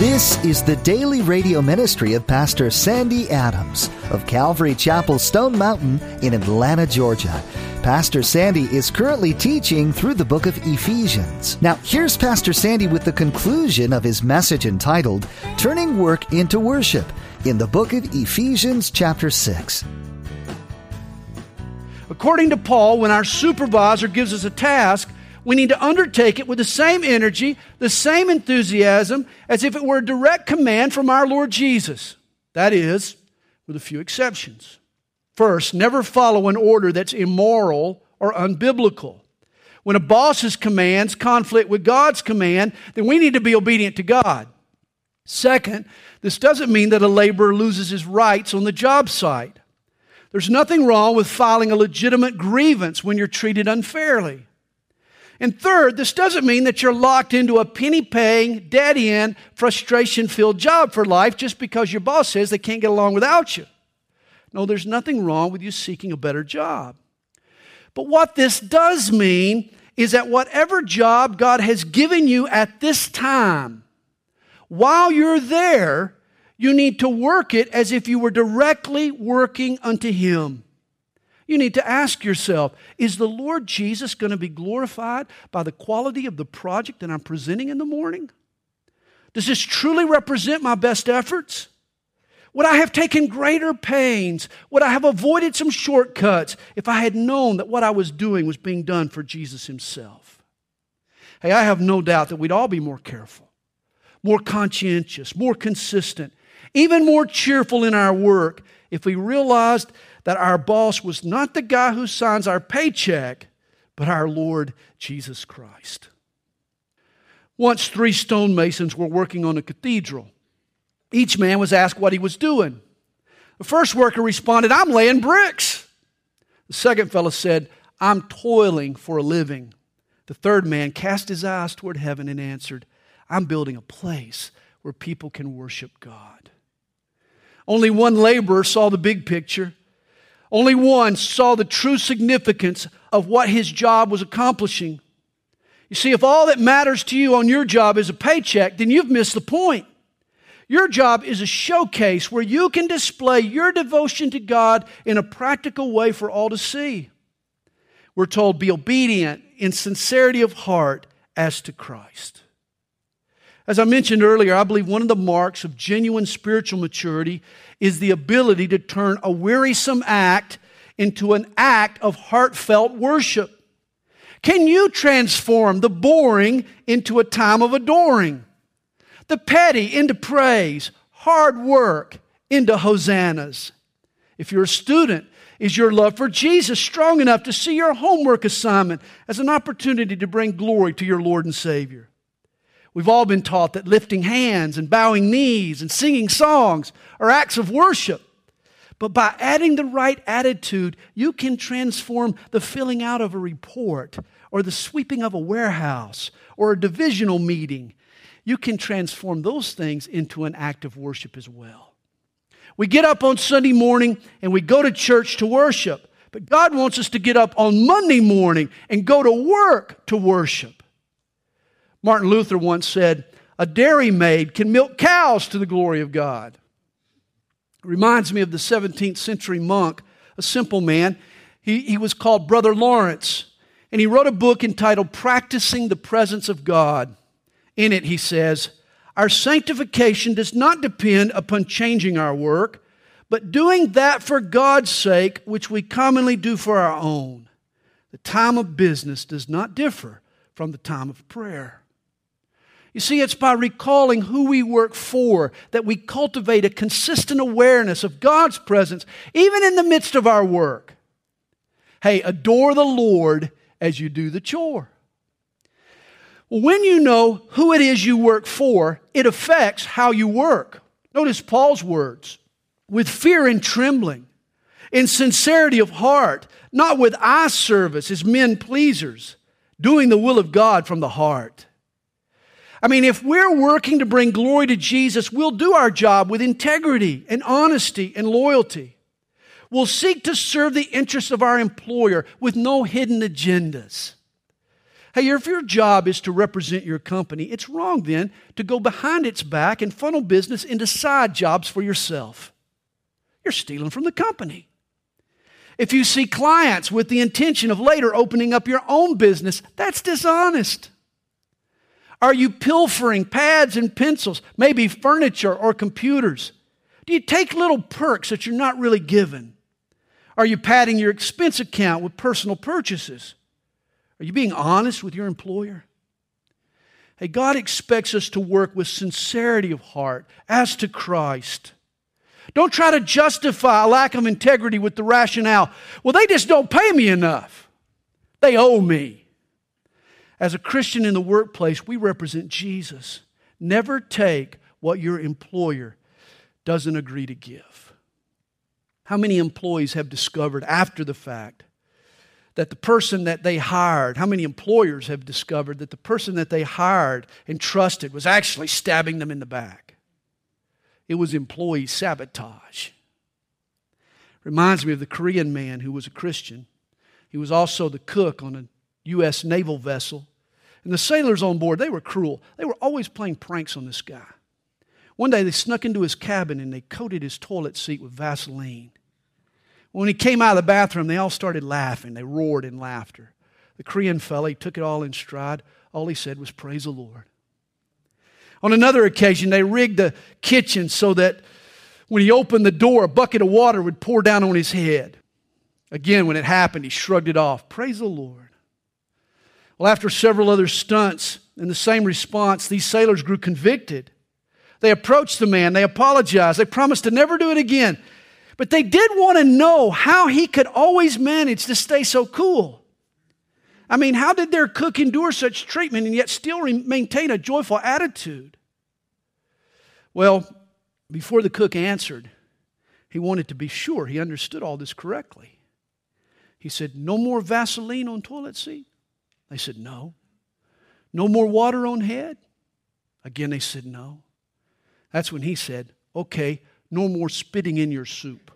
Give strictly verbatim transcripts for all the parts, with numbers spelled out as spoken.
This is the daily radio ministry of Pastor Sandy Adams of Calvary Chapel, Stone Mountain in Atlanta, Georgia. Pastor Sandy is currently teaching through the book of Ephesians. Now, here's Pastor Sandy with the conclusion of his message entitled, Turning Work into Worship, in the book of Ephesians chapter six. According to Paul, when our supervisor gives us a task, we need to undertake it with the same energy, the same enthusiasm, as if it were a direct command from our Lord Jesus. That is, with a few exceptions. First, never follow an order that's immoral or unbiblical. When a boss's commands conflict with God's command, then we need to be obedient to God. Second, this doesn't mean that a laborer loses his rights on the job site. There's nothing wrong with filing a legitimate grievance when you're treated unfairly. And third, this doesn't mean that you're locked into a penny-paying, dead-end, frustration-filled job for life just because your boss says they can't get along without you. No, there's nothing wrong with you seeking a better job. But what this does mean is that whatever job God has given you at this time, while you're there, you need to work it as if you were directly working unto Him. You need to ask yourself, is the Lord Jesus going to be glorified by the quality of the project that I'm presenting in the morning? Does this truly represent my best efforts? Would I have taken greater pains? Would I have avoided some shortcuts if I had known that what I was doing was being done for Jesus Himself? Hey, I have no doubt that we'd all be more careful, more conscientious, more consistent, even more cheerful in our work if we realized that our boss was not the guy who signs our paycheck, but our Lord Jesus Christ. Once three stonemasons were working on a cathedral. Each man was asked what he was doing. The first worker responded, "I'm laying bricks." The second fellow said, "I'm toiling for a living." The third man cast his eyes toward heaven and answered, "I'm building a place where people can worship God." Only one laborer saw the big picture. Only one saw the true significance of what his job was accomplishing. You see, if all that matters to you on your job is a paycheck, then you've missed the point. Your job is a showcase where you can display your devotion to God in a practical way for all to see. We're told, be obedient in sincerity of heart as to Christ. As I mentioned earlier, I believe one of the marks of genuine spiritual maturity is the ability to turn a wearisome act into an act of heartfelt worship. Can you transform the boring into a time of adoring? The petty into praise, hard work into hosannas? If you're a student, is your love for Jesus strong enough to see your homework assignment as an opportunity to bring glory to your Lord and Savior? We've all been taught that lifting hands and bowing knees and singing songs are acts of worship. But by adding the right attitude, you can transform the filling out of a report or the sweeping of a warehouse or a divisional meeting. You can transform those things into an act of worship as well. We get up on Sunday morning and we go to church to worship. But God wants us to get up on Monday morning and go to work to worship. Martin Luther once said, "A dairymaid can milk cows to the glory of God." It reminds me of the seventeenth century monk, a simple man. He, he was called Brother Lawrence, and he wrote a book entitled Practicing the Presence of God. In it, he says, "Our sanctification does not depend upon changing our work, but doing that for God's sake, which we commonly do for our own. The time of business does not differ from the time of prayer." You see, it's by recalling who we work for that we cultivate a consistent awareness of God's presence, even in the midst of our work. Hey, adore the Lord as you do the chore. Well, when you know who it is you work for, it affects how you work. Notice Paul's words, "with fear and trembling, in sincerity of heart, not with eye service as men pleasers, doing the will of God from the heart." I mean, if we're working to bring glory to Jesus, we'll do our job with integrity and honesty and loyalty. We'll seek to serve the interests of our employer with no hidden agendas. Hey, if your job is to represent your company, it's wrong then to go behind its back and funnel business into side jobs for yourself. You're stealing from the company. If you see clients with the intention of later opening up your own business, that's dishonest. Are you pilfering pads and pencils, maybe furniture or computers? Do you take little perks that you're not really given? Are you padding your expense account with personal purchases? Are you being honest with your employer? Hey, God expects us to work with sincerity of heart as to Christ. Don't try to justify a lack of integrity with the rationale, well, they just don't pay me enough. They owe me. As a Christian in the workplace, we represent Jesus. Never take what your employer doesn't agree to give. How many employees have discovered after the fact that the person that they hired, how many employers have discovered that the person that they hired and trusted was actually stabbing them in the back? It was employee sabotage. Reminds me of the Korean man who was a Christian. He was also the cook on a U S naval vessel. And the sailors on board, they were cruel. They were always playing pranks on this guy. One day they snuck into his cabin and they coated his toilet seat with Vaseline. When he came out of the bathroom, they all started laughing. They roared in laughter. The Korean fella, he took it all in stride. All he said was, "Praise the Lord." On another occasion, they rigged the kitchen so that when he opened the door, a bucket of water would pour down on his head. Again, when it happened, he shrugged it off. Praise the Lord. Well, after several other stunts in the same response, these sailors grew convicted. They approached the man. They apologized. They promised to never do it again. But they did want to know how he could always manage to stay so cool. I mean, how did their cook endure such treatment and yet still re- maintain a joyful attitude? Well, before the cook answered, he wanted to be sure he understood all this correctly. He said, "No more Vaseline on toilet seat?" They said, "No." "No more water on head?" Again, they said, "No." That's when he said, "Okay, no more spitting in your soup."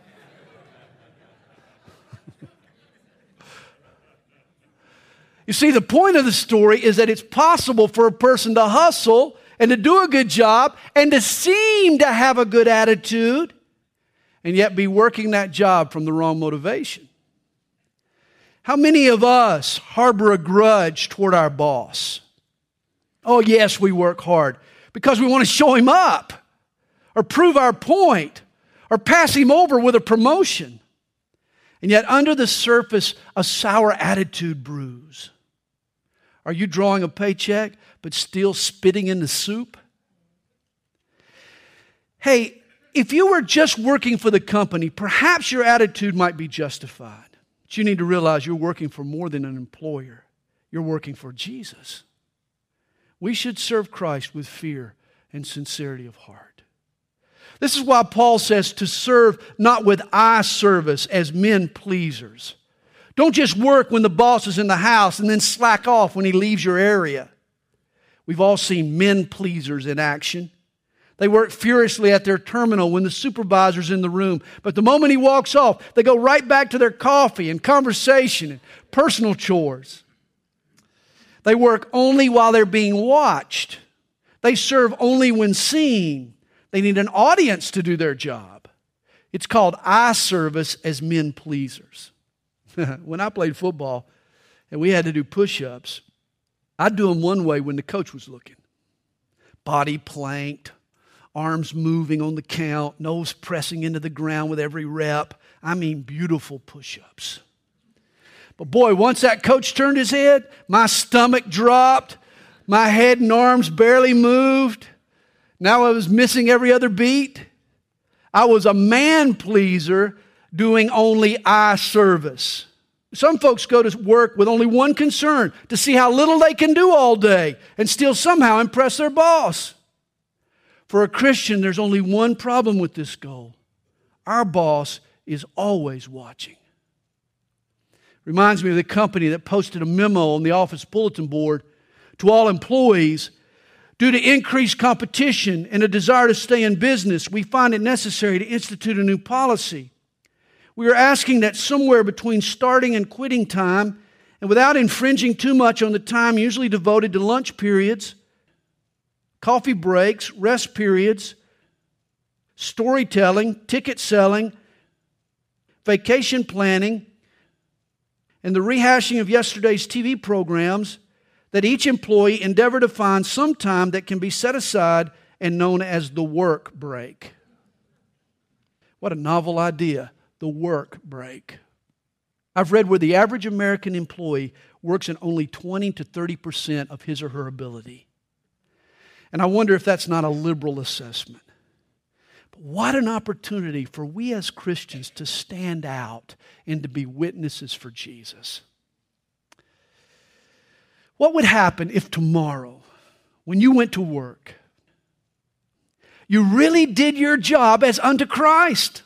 You see, the point of the story is that it's possible for a person to hustle and to do a good job and to seem to have a good attitude and yet be working that job from the wrong motivation. How many of us harbor a grudge toward our boss? Oh, yes, we work hard because we want to show him up or prove our point or pass him over with a promotion. And yet under the surface, a sour attitude brews. Are you drawing a paycheck but still spitting in the soup? Hey, if you were just working for the company, perhaps your attitude might be justified. But you need to realize you're working for more than an employer. You're working for Jesus. We should serve Christ with fear and sincerity of heart. This is why Paul says to serve not with eye service as men pleasers. Don't just work when the boss is in the house and then slack off when he leaves your area. We've all seen men pleasers in action. They work furiously at their terminal when the supervisor's in the room. But the moment he walks off, they go right back to their coffee and conversation and personal chores. They work only while they're being watched. They serve only when seen. They need an audience to do their job. It's called eye service as men pleasers. When I played football and we had to do push-ups, I'd do them one way when the coach was looking. Body planked, arms moving on the count, nose pressing into the ground with every rep. I mean, beautiful push-ups. But boy, once that coach turned his head, my stomach dropped, my head and arms barely moved. Now I was missing every other beat. I was a man pleaser doing only eye service. Some folks go to work with only one concern, to see how little they can do all day and still somehow impress their boss. For a Christian, there's only one problem with this goal. Our boss is always watching. Reminds me of the company that posted a memo on the office bulletin board to all employees. Due to increased competition and a desire to stay in business, we find it necessary to institute a new policy. We are asking that somewhere between starting and quitting time and without infringing too much on the time usually devoted to lunch periods, coffee breaks, rest periods, storytelling, ticket selling, vacation planning, and the rehashing of yesterday's T V programs, that each employee endeavor to find some time that can be set aside and known as the work break. What a novel idea, the work break. I've read where the average American employee works in only twenty to thirty percent of his or her ability. And I wonder if that's not a liberal assessment. But what an opportunity for we as Christians to stand out and to be witnesses for Jesus. What would happen if tomorrow, when you went to work, you really did your job as unto Christ?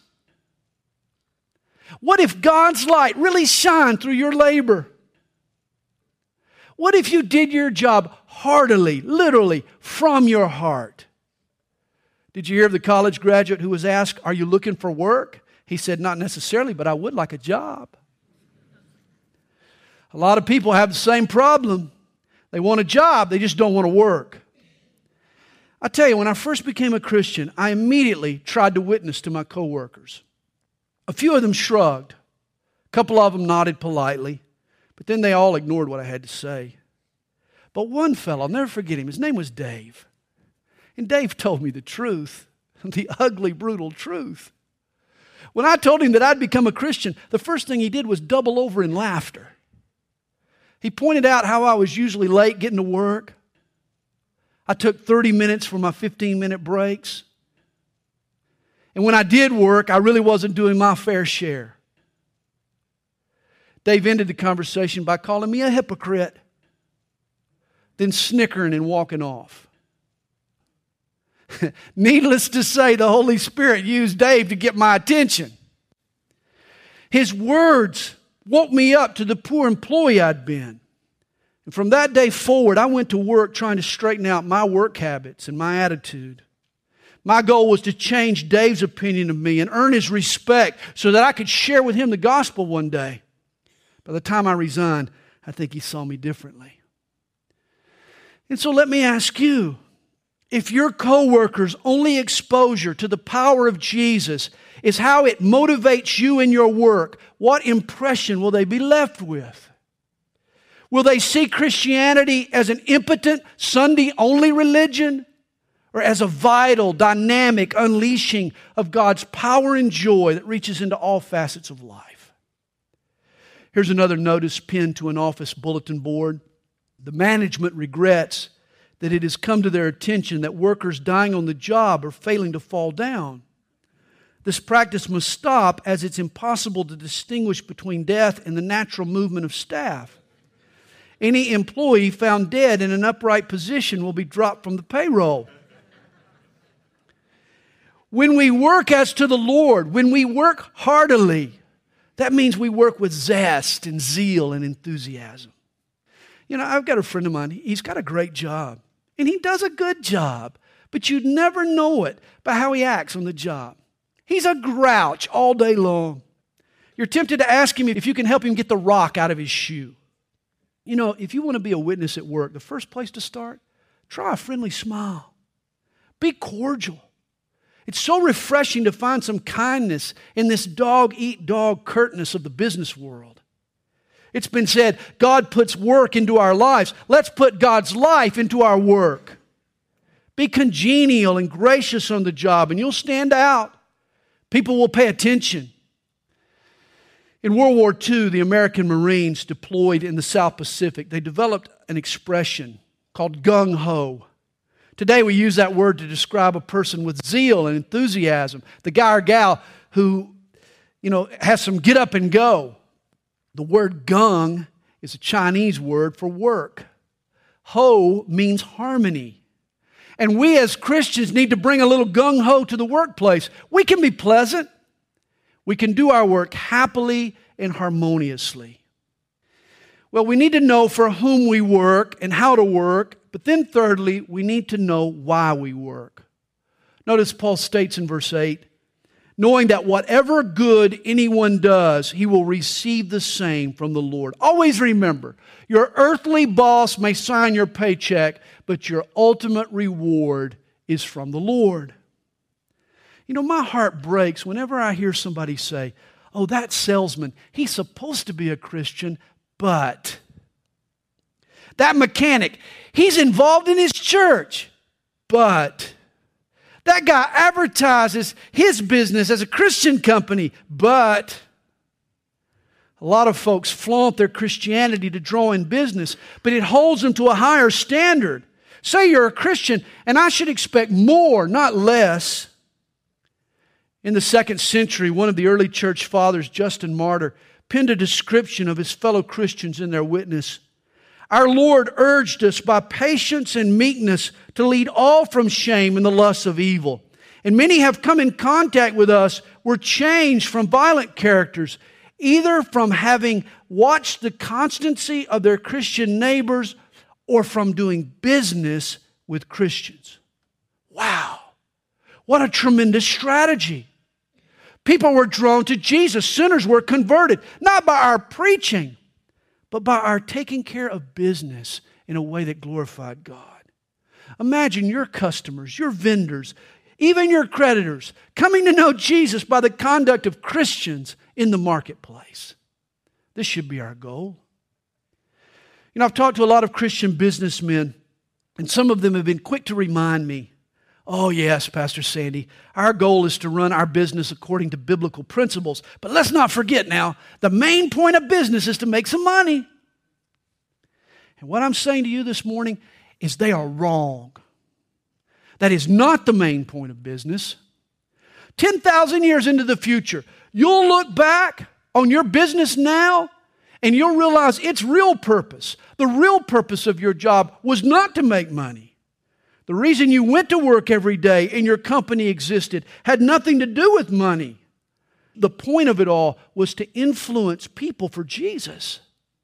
What if God's light really shined through your labor? What if you did your job heartily, literally, from your heart? Did you hear of the college graduate who was asked, "Are you looking for work?" He said, "Not necessarily, but I would like a job." A lot of people have the same problem. They want a job, they just don't want to work. I tell you, when I first became a Christian, I immediately tried to witness to my coworkers. A few of them shrugged. A couple of them nodded politely. But then they all ignored what I had to say. But one fellow, I'll never forget him, his name was Dave. And Dave told me the truth, the ugly, brutal truth. When I told him that I'd become a Christian, the first thing he did was double over in laughter. He pointed out how I was usually late getting to work. I took thirty minutes for my fifteen-minute breaks. And when I did work, I really wasn't doing my fair share. Dave ended the conversation by calling me a hypocrite, then snickering and walking off. Needless to say, the Holy Spirit used Dave to get my attention. His words woke me up to the poor employee I'd been. And from that day forward, I went to work trying to straighten out my work habits and my attitude. My goal was to change Dave's opinion of me and earn his respect so that I could share with him the gospel one day. By the time I resigned, I think he saw me differently. And so let me ask you, if your coworkers' only exposure to the power of Jesus is how it motivates you in your work, what impression will they be left with? Will they see Christianity as an impotent, Sunday-only religion, or as a vital, dynamic unleashing of God's power and joy that reaches into all facets of life? Here's another notice pinned to an office bulletin board. The management regrets that it has come to their attention that workers dying on the job are failing to fall down. This practice must stop, as it's impossible to distinguish between death and the natural movement of staff. Any employee found dead in an upright position will be dropped from the payroll. When we work as to the Lord, when we work heartily, that means we work with zest and zeal and enthusiasm. You know, I've got a friend of mine, he's got a great job, and he does a good job, but you'd never know it by how he acts on the job. He's a grouch all day long. You're tempted to ask him if you can help him get the rock out of his shoe. You know, if you want to be a witness at work, the first place to start, try a friendly smile. Be cordial. It's so refreshing to find some kindness in this dog-eat-dog curtness of the business world. It's been said, God puts work into our lives. Let's put God's life into our work. Be congenial and gracious on the job, and you'll stand out. People will pay attention. In World War Two, the American Marines deployed in the South Pacific, they developed an expression called gung-ho. Today we use that word to describe a person with zeal and enthusiasm. The guy or gal who, you know, has some get up and go. The word gung is a Chinese word for work. Ho means harmony. And we as Christians need to bring a little gung-ho to the workplace. We can be pleasant. We can do our work happily and harmoniously. Well, we need to know for whom we work and how to work. But then thirdly, we need to know why we work. Notice Paul states in verse eight, knowing that whatever good anyone does, he will receive the same from the Lord. Always remember, your earthly boss may sign your paycheck, but your ultimate reward is from the Lord. You know, my heart breaks whenever I hear somebody say, oh, that salesman, he's supposed to be a Christian, but that mechanic, he's involved in his church, but that guy advertises his business as a Christian company, but a lot of folks flaunt their Christianity to draw in business, but it holds them to a higher standard. Say you're a Christian, and I should expect more, not less. In the second century, one of the early church fathers, Justin Martyr, penned a description of his fellow Christians in their witness. Our Lord urged us by patience and meekness to lead all from shame and the lusts of evil. And many have come in contact with us, were changed from violent characters, either from having watched the constancy of their Christian neighbors or from doing business with Christians. Wow, what a tremendous strategy. People were drawn to Jesus. Sinners were converted, not by our preaching, but by our taking care of business in a way that glorified God. Imagine your customers, your vendors, even your creditors coming to know Jesus by the conduct of Christians in the marketplace. This should be our goal. You know, I've talked to a lot of Christian businessmen, and some of them have been quick to remind me, oh yes, Pastor Sandy, our goal is to run our business according to biblical principles. But let's not forget now, the main point of business is to make some money. And what I'm saying to you this morning is they are wrong. That is not the main point of business. ten thousand years into the future, you'll look back on your business now and you'll realize its real purpose, the real purpose of your job was not to make money. The reason you went to work every day and your company existed had nothing to do with money. The point of it all was to influence people for Jesus.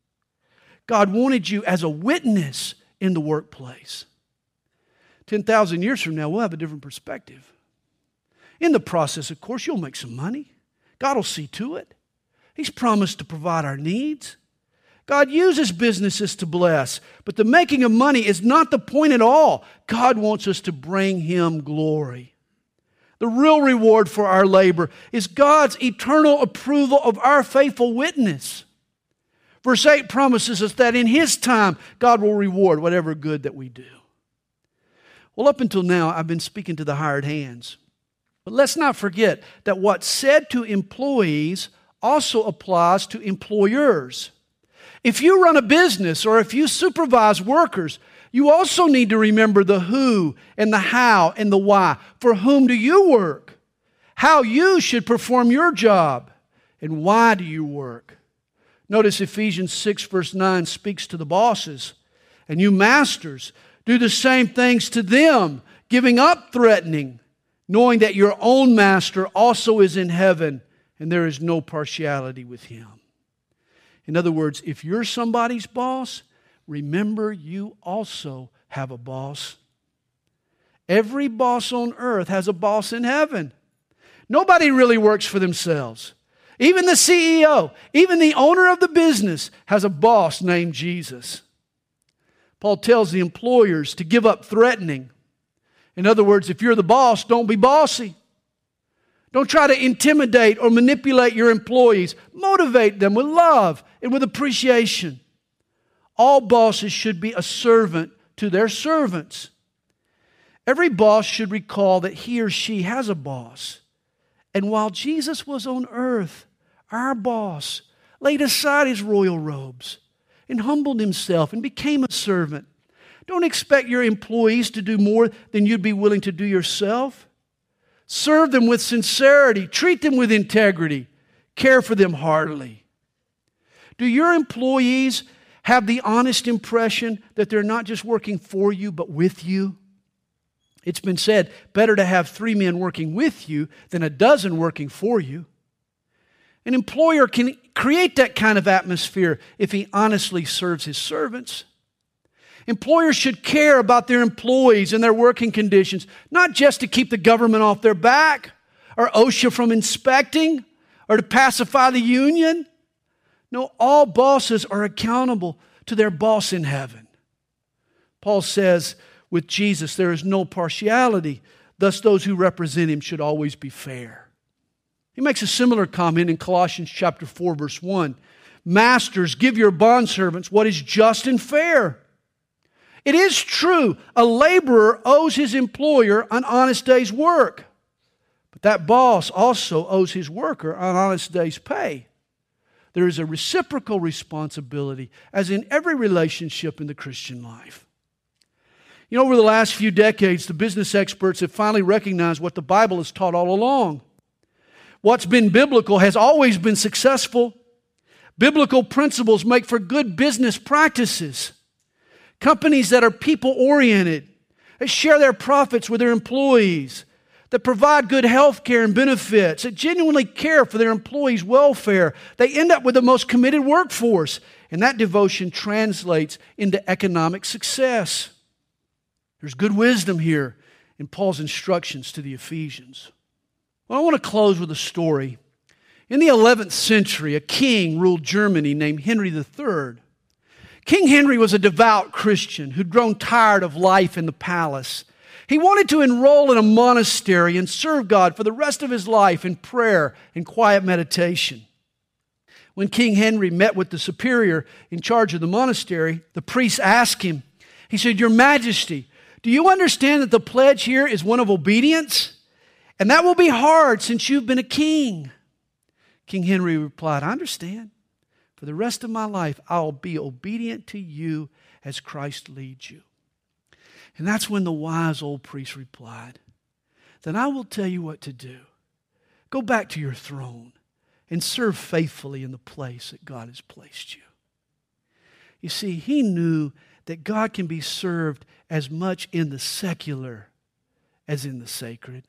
God wanted you as a witness in the workplace. ten thousand years from now, we'll have a different perspective. In the process, of course, you'll make some money. God will see to it. He's promised to provide our needs. God uses businesses to bless, but the making of money is not the point at all. God wants us to bring Him glory. The real reward for our labor is God's eternal approval of our faithful witness. Verse eight promises us that in His time, God will reward whatever good that we do. Well, up until now, I've been speaking to the hired hands. But let's not forget that what's said to employees also applies to employers. If you run a business or if you supervise workers, you also need to remember the who and the how and the why. For whom do you work? How you should perform your job. And why do you work? Notice Ephesians six verse nine speaks to the bosses. And you masters, do the same things to them, giving up threatening, knowing that your own master also is in heaven, and there is no partiality with Him. In other words, if you're somebody's boss, remember you also have a boss. Every boss on earth has a boss in heaven. Nobody really works for themselves. Even the C E O, even the owner of the business has a boss named Jesus. Paul tells the employers to give up threatening. In other words, if you're the boss, don't be bossy. Don't try to intimidate or manipulate your employees. Motivate them with love and with appreciation. All bosses should be a servant to their servants. Every boss should recall that he or she has a boss. And while Jesus was on earth, our boss laid aside his royal robes and humbled himself and became a servant. Don't expect your employees to do more than you'd be willing to do yourself. Serve them with sincerity. Treat them with integrity. Care for them heartily. Do your employees have the honest impression that they're not just working for you, but with you? It's been said, better to have three men working with you than a dozen working for you. An employer can create that kind of atmosphere if he honestly serves his servants. Employers should care about their employees and their working conditions, not just to keep the government off their back or OSHA from inspecting or to pacify the union. No, all bosses are accountable to their boss in heaven. Paul says with Jesus there is no partiality. Thus those who represent him should always be fair. He makes a similar comment in Colossians chapter four, verse one. Masters, give your bondservants what is just and fair. It is true, a laborer owes his employer an honest day's work. But that boss also owes his worker an honest day's pay. There is a reciprocal responsibility, as in every relationship in the Christian life. You know, over the last few decades, the business experts have finally recognized what the Bible has taught all along. What's been biblical has always been successful. Biblical principles make for good business practices. Companies that are people-oriented, that share their profits with their employees, that provide good health care and benefits, that genuinely care for their employees' welfare, they end up with the most committed workforce. And that devotion translates into economic success. There's good wisdom here in Paul's instructions to the Ephesians. Well, I want to close with a story. In the eleventh century, a king ruled Germany named Henry the Third. King Henry was a devout Christian who'd grown tired of life in the palace. He wanted to enroll in a monastery and serve God for the rest of his life in prayer and quiet meditation. When King Henry met with the superior in charge of the monastery, the priest asked him, he said, "Your Majesty, do you understand that the pledge here is one of obedience? And that will be hard since you've been a king." King Henry replied, "I understand. For the rest of my life, I'll be obedient to you as Christ leads you." And that's when the wise old priest replied, "Then I will tell you what to do. Go back to your throne and serve faithfully in the place that God has placed you." You see, he knew that God can be served as much in the secular as in the sacred.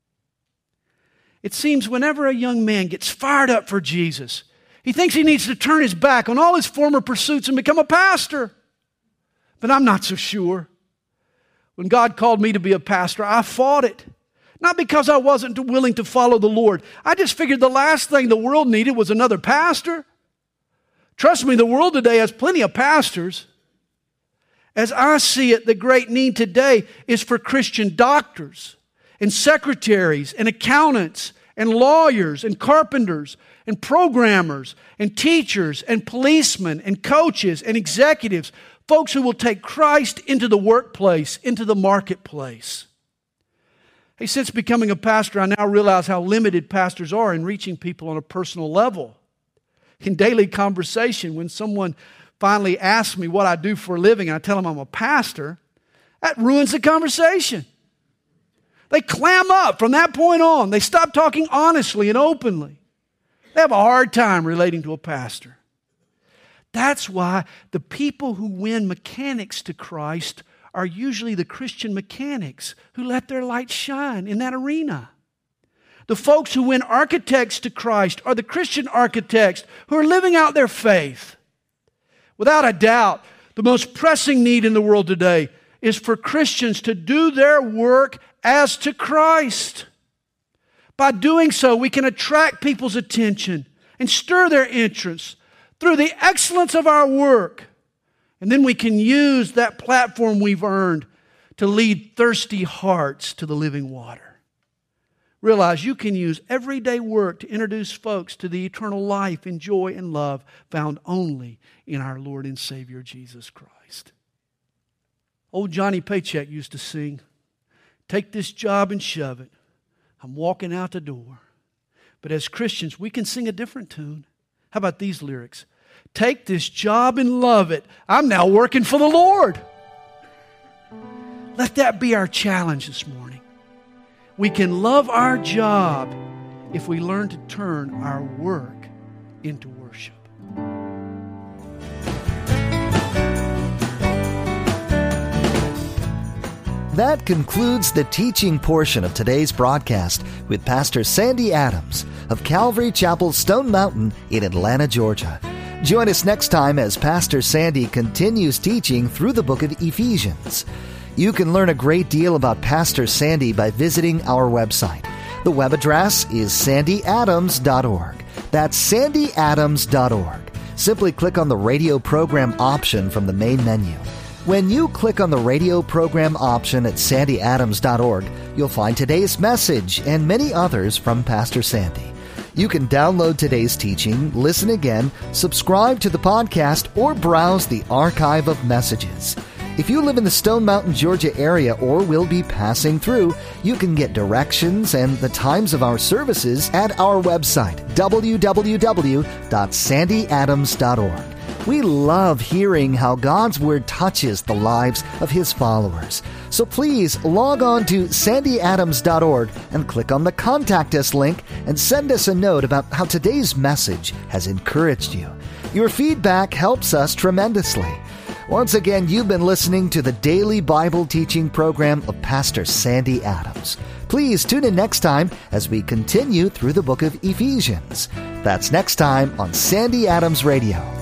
It seems whenever a young man gets fired up for Jesus, he thinks he needs to turn his back on all his former pursuits and become a pastor. But I'm not so sure. When God called me to be a pastor, I fought it. Not because I wasn't willing to follow the Lord. I just figured the last thing the world needed was another pastor. Trust me, the world today has plenty of pastors. As I see it, the great need today is for Christian doctors and secretaries and accountants and lawyers and carpenters and programmers and teachers and policemen and coaches and executives, folks who will take Christ into the workplace, into the marketplace. Hey, since becoming a pastor, I now realize how limited pastors are in reaching people on a personal level. In daily conversation, when someone finally asks me what I do for a living and I tell them I'm a pastor, that ruins the conversation. They clam up from that point on. They stop talking honestly and openly. They have a hard time relating to a pastor. That's why the people who win mechanics to Christ are usually the Christian mechanics who let their light shine in that arena. The folks who win architects to Christ are the Christian architects who are living out their faith. Without a doubt, the most pressing need in the world today is for Christians to do their work as to Christ. By doing so, we can attract people's attention and stir their interest through the excellence of our work. And then we can use that platform we've earned to lead thirsty hearts to the living water. Realize you can use everyday work to introduce folks to the eternal life and joy and love found only in our Lord and Savior Jesus Christ. Old Johnny Paycheck used to sing, "Take this job and shove it. I'm walking out the door." But as Christians, we can sing a different tune. How about these lyrics? "Take this job and love it. I'm now working for the Lord." Let that be our challenge this morning. We can love our job if we learn to turn our work into worship. That concludes the teaching portion of today's broadcast with Pastor Sandy Adams of Calvary Chapel Stone Mountain in Atlanta, Georgia. Join us next time as Pastor Sandy continues teaching through the book of Ephesians. You can learn a great deal about Pastor Sandy by visiting our website, The web address is sandy adams dot org. That's sandy adams dot org. Simply click on the radio program option from the main menu. When you click on the radio program option at sandy adams dot org, you'll find today's message and many others from Pastor Sandy. You can download today's teaching, listen again, subscribe to the podcast, or browse the archive of messages. If you live in the Stone Mountain, Georgia area or will be passing through, you can get directions and the times of our services at our website, w w w dot sandy adams dot org. We love hearing how God's Word touches the lives of His followers. So please log on to sandy adams dot org and click on the Contact Us link and send us a note about how today's message has encouraged you. Your feedback helps us tremendously. Once again, you've been listening to the daily Bible teaching program of Pastor Sandy Adams. Please tune in next time as we continue through the book of Ephesians. That's next time on Sandy Adams Radio.